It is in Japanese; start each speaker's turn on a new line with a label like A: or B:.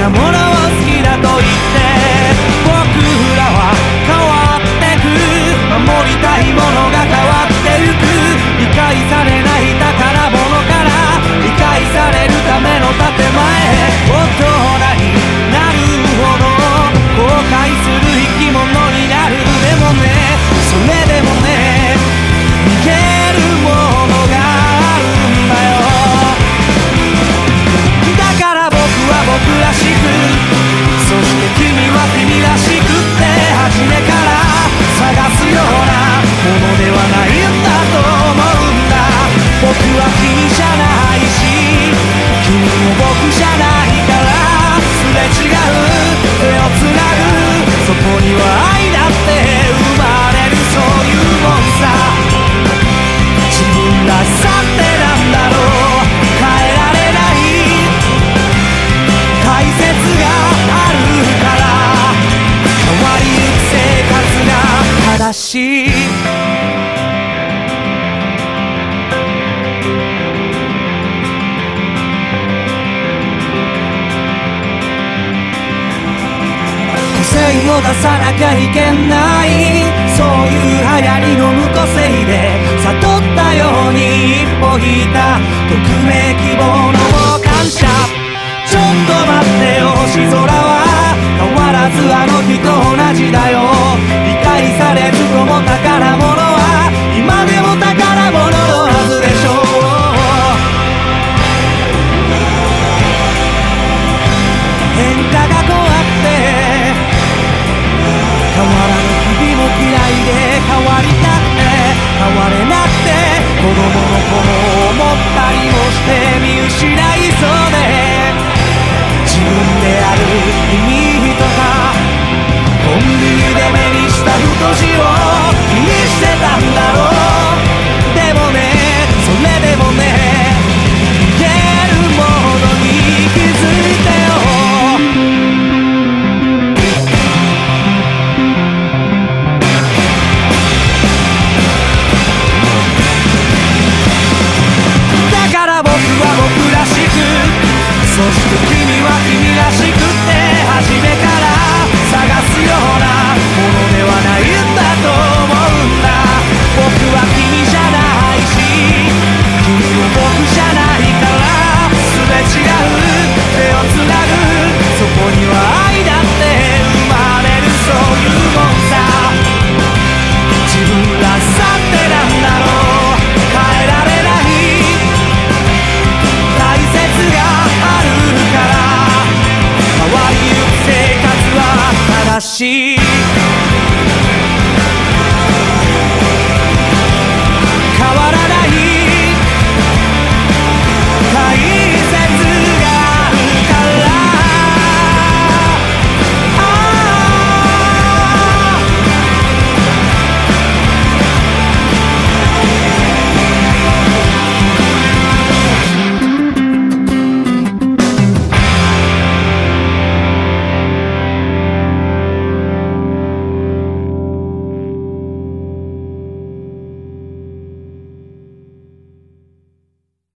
A: なものを好きだと言って僕らは変わってく、守りたいものが変わってゆく、理解されない宝物から理解されるための建前へ、大人になるほど後悔する生き物になる。でもね、それでもね、逃げるものがあるんだよ。だから僕は僕らしく、そして君は君らしくって初めから探すようなものではないんだと思うんだ。僕は君じゃないし君も僕じゃないから、すれ違う手をつなぐ、そこには愛だって生まれる。そういうもんさ、自分らしさってなんだろう、変えられない大切があるから、変わりゆく生活が正しい。個性を出さなきゃいけない、そういう流行りの無個性で悟ったように一歩引いた匿名希望の感謝。ちょっと待ってよ、星空は変わらずあの日と同じだよ。理解されずとも宝物は今でも宝物のはずでしょう。変化が怖くて変わらぬ日々も嫌いで、変わりたくて変われなくて、子供の頃思ったりもして見失いそうで、自分である意味とかコンビニで目にした太字を気にしてたんだろう。でもね、それでもね、逃げるものに気づいてよ。だから僕は僕らしく、そして君は君らしくって初めから探すようなものではないんだと思うんだ。僕は君じゃないし君も僕じゃないから、すれ違う手をつなぐ、そこには愛だって生まれる。そういうもんさ、自分らしさってなんだろう、変えられない大切があるから、変わりゆく生活は正しい。